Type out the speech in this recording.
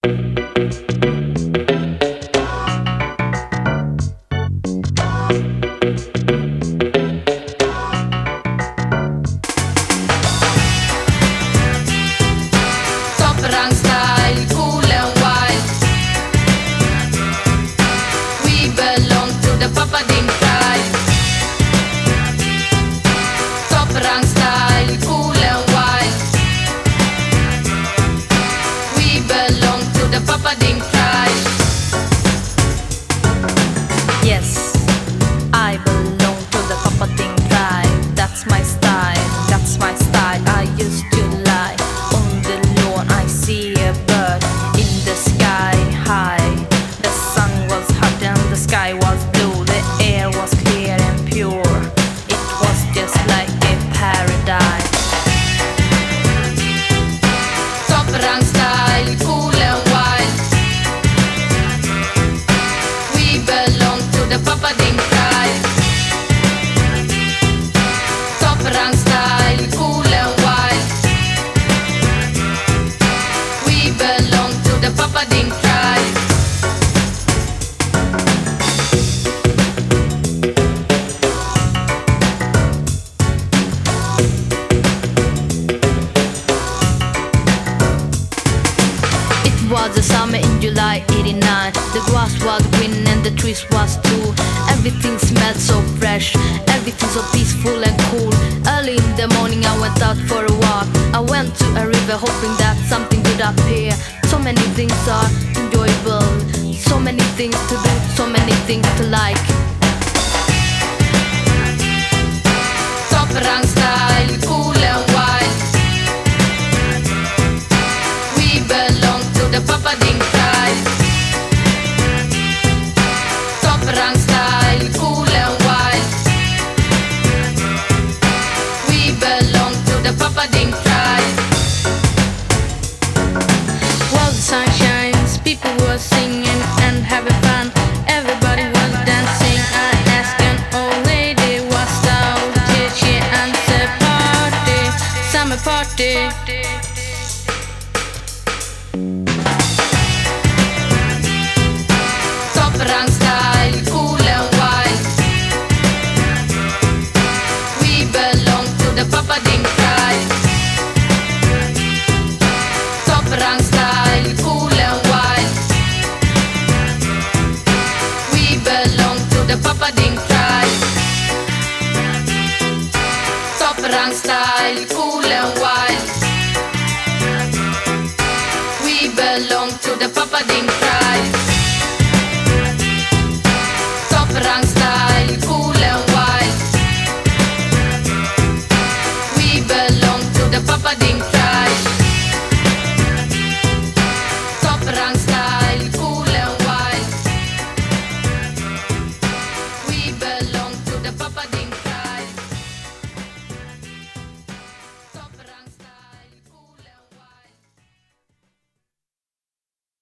Sobrang style, cool and wild. We belong to the Papading tribe. Sobrang style, cool and wild. We belong to the Papading tribe. Yes, I belong to the Papading tribe. That's my style, that's my style. I used to lie on the lawn. I see a bird in the sky high. The sun was hot and the sky was blue. The air was clear and pure. It was just like a paradise. Sobrang style, cool and wild. We belong to the Papading tribe. Sobrang style, cool and wild. We belong to the Papading tribe. It was a summer in July '89. The grass was green and the trees was too. Everything smelled so fresh, everything so peaceful and cool. Early in the morning I went out for a walk. I went to a river hoping that something would appear. So many things are enjoyable, so many things to do, so many things to like. Sobrang style, cool and wild. We belong to the Papading tribe. Sobrang style, cool and wild. We belong to the Papading tribe. While the sun shines, people were singing and having fun. Everybody was dancing. I asked an old lady, what's out? Did she answer party, summer party? Sobrang style, cool and wild. We belong to the Papading tribe. Sobrang style, cool and wild. We belong to the Papading tribe. Sobrang style, cool and wild. We belong to the Papading tribe.